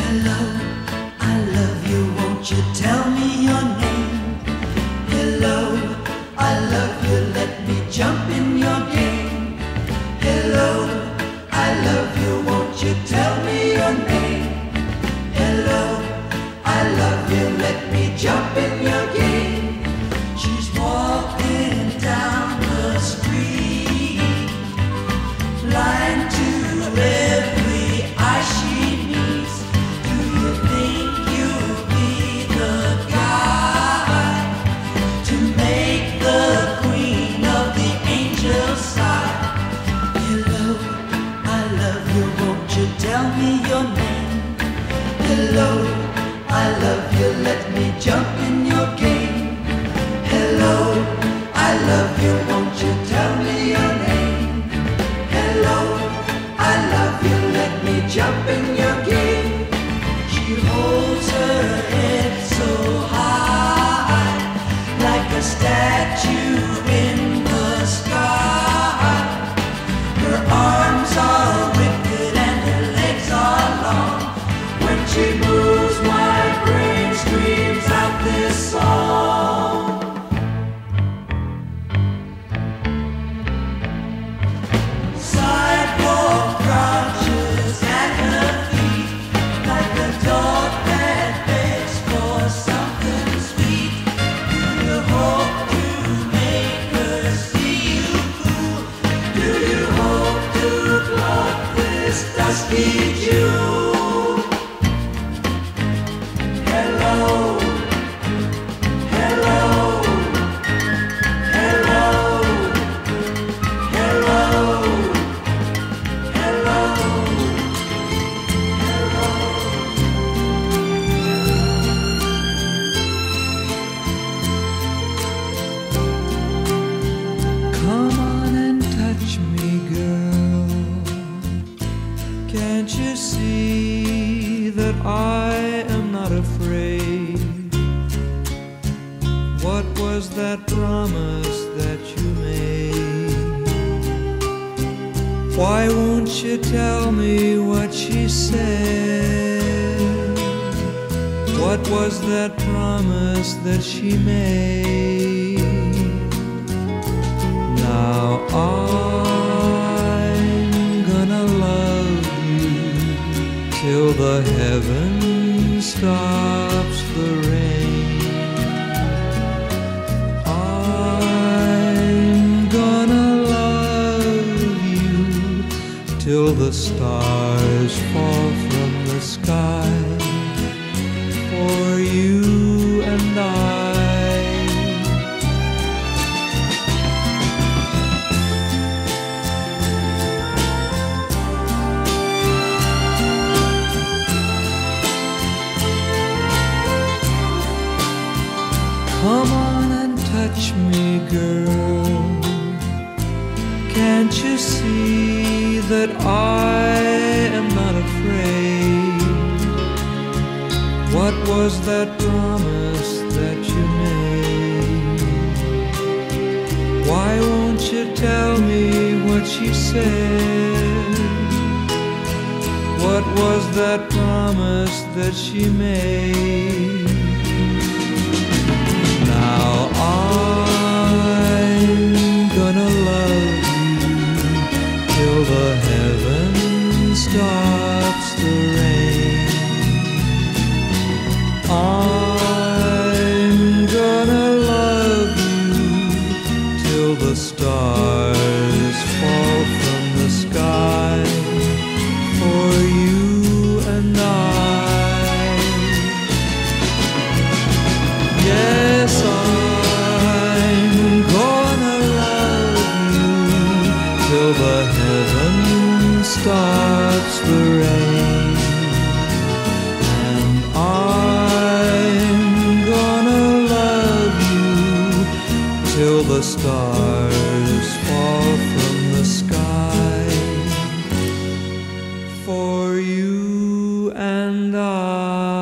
Hello, I love you, won't you tell me your name? Hello, I love you, let me jump in your game. Hello, I love you, won't you tell me your name? Hello, I love you, let me jump in your game. She's walking down the street, blind to every eye she meets. Do you think you'll be the guy to make the queen of the angels sigh? Hello, I love you, won't you tell me your name? Hello, I love you, let me jump in your game. Hello, I love you, won't you tell me your name? Hello, I love you, let me jump in your game. She holds her head so high, like a statue in the sky. Her arms are wicked and her legs are long. When she moves, my brain screams out this song. Sidewalk crouches at her feet, like a dog that begs for something sweet. Do you hope to make her see you cool? Do you hope to pluck this dusty Jew? Hello, hello, hello, hello, hello, hello. Come on and touch me, girl. Can't you see that I am not afraid? What was that promise that you made? Why won't you tell me what she said? What was that promise that she made? Now I'm gonna love you till the heaven stops the rain. I'm gonna love you till the stars fall from the sky. For you and I. Come on and touch me, girl. Can't you see that I am not afraid? What was that promise that you made? Why won't you tell me what she said? What was that promise that she made? Now I'm gonna love you till the heaven stops the rain. I'm gonna love you till the stars fall from the sky. For you and I. Yes, I'm gonna love you till the heaven stops the rain. And I'm gonna love you till the stars fall from the sky. For you and I.